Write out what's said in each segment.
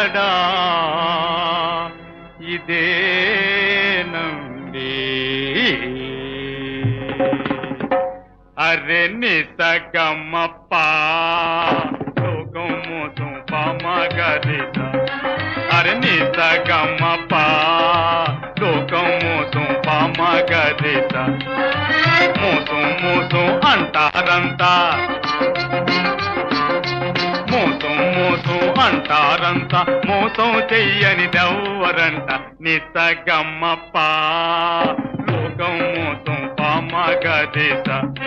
ఎక్కడా ఇదేనండి అరె నిసగమ్మప్ప లోకం మోసం పామగరిత అరె నిసగమ్మప్ప లోకం మోసం పామగరిత మోసం మోసం అంటారంతా మోసం మోసం అంటారంతా మోసం చెయ్యనిదెవ్వరంట నిసగమ్మప్ప లోకం మోసం పామగరిత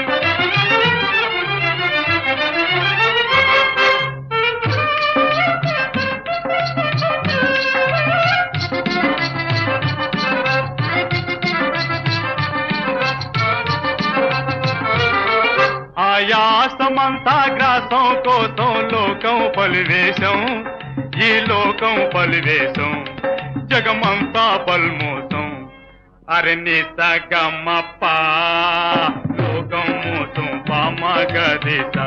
ఆయాసమంతా గ్రాసం కోసం లోకం పలివేశం ఈ లోకం పలివేశం జగమంతా పల్మోసం అరె నిసగమ్మప్ప లోకం మోసం పామగరిత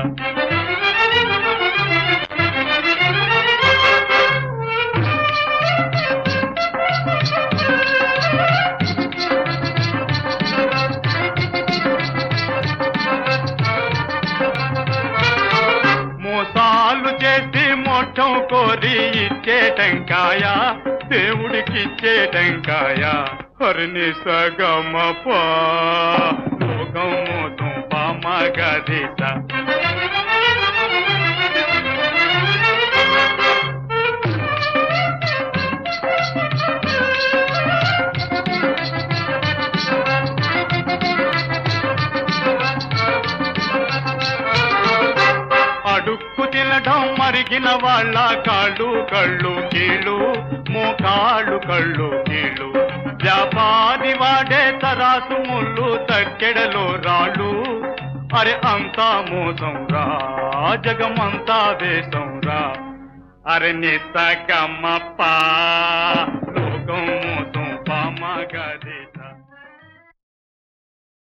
మోసాలు చేసి మోక్షం కోరి ఇచ్చే టెంకాయ దేవుడికిచ్చే టెంకాయ హరి నిసగమ్మప్ప లోకం మోసం పామగరిత అడుక్కు తినడం మరిగిన వాళ్ళ కాళ్ళు కళ్ళు కీళ్ళు మోకాళ్ళు కళ్ళు కీళ్ళు వ్యాపారి వాడే తరాసు ముళ్ళు తక్కెడలో రాళ్ళు అరే అంతా మోసం రా జగమంతా వేషం రా అరే నిసగమ్మప్ప లోకం మోసం